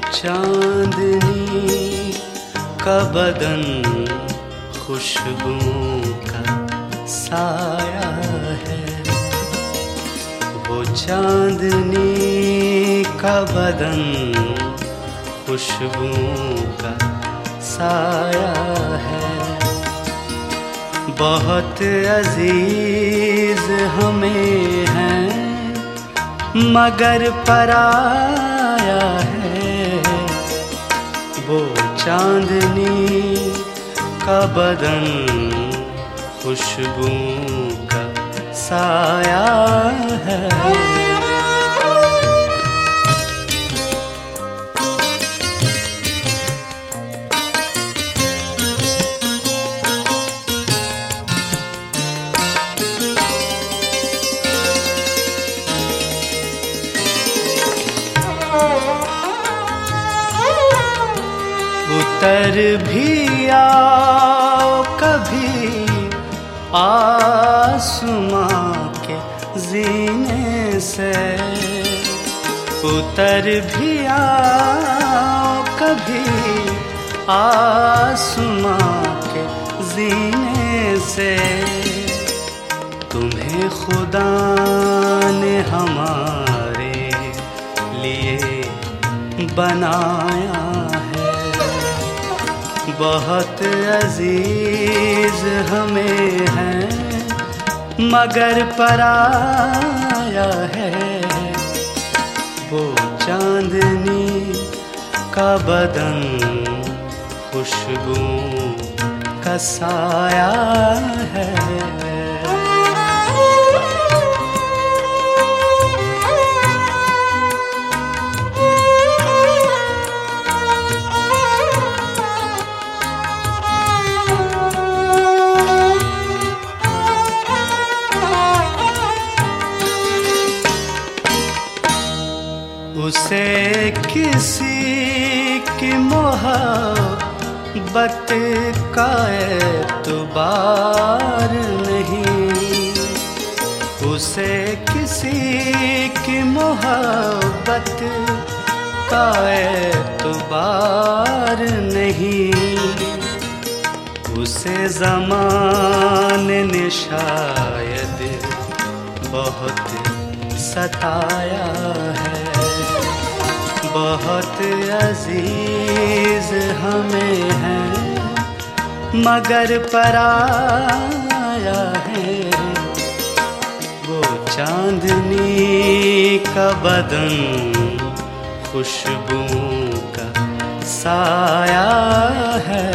चांदनी का बदन खुशबुओं का साया है। वो चांदनी का बदन खुशबुओं का साया है। बहुत अजीज हमें है मगर पराया है। वो चांदनी का बदन खुशबुओं का साया है। उतर भी आओ कभी आसमां के ज़ीने से। उतर भी आओ कभी आसमां के ज़ीने से। तुम्हें खुदा ने हमारे लिए बनाया है। बहुत अजीज हमें है मगर पराया है। वो चांदनी का बदन खुशबुओं का साया है। उसे किसी की मोहब्बत का एतबार नहीं। उसे किसी की मोहब्बत का एतबार नहीं। उसे ज़माने ने शायद बहुत सताया है। बहुत अजीज हमें है मगर पराया है। वो चांदनी का बदन खुशबुओं का साया है।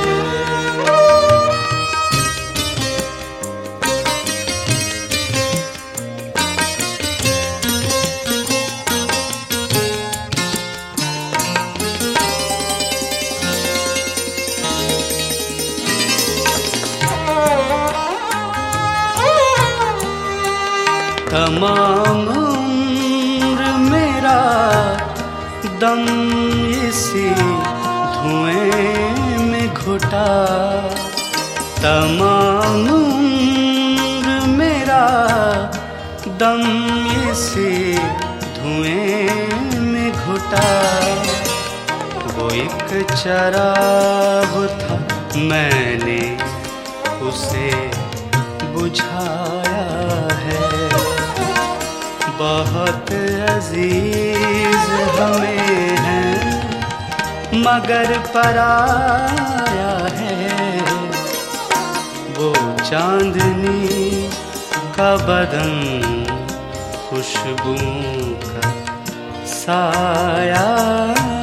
तमाम उम्र मेरा दम इसी धुएं में घुटा। तमाम उम्र मेरा दम इसी धुएं में घुटा। वो एक चराग था मैंने उसे बुझाया है। बहुत अजीज हमें है मगर पराया है। वो चांदनी का बदन खुशबुओं का साया